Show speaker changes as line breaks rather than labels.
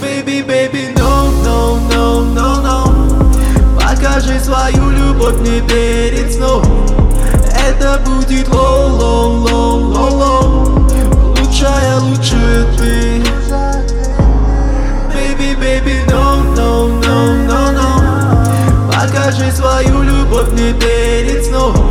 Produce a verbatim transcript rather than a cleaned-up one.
Baby, baby, no, no, no, no, no. Покажи свою любовь мне перед сном. Это будет low, low, low, low, low. Лучшая, лучше ты. Baby, baby, no, no, no, no, no. Покажи свою любовь мне перед сном.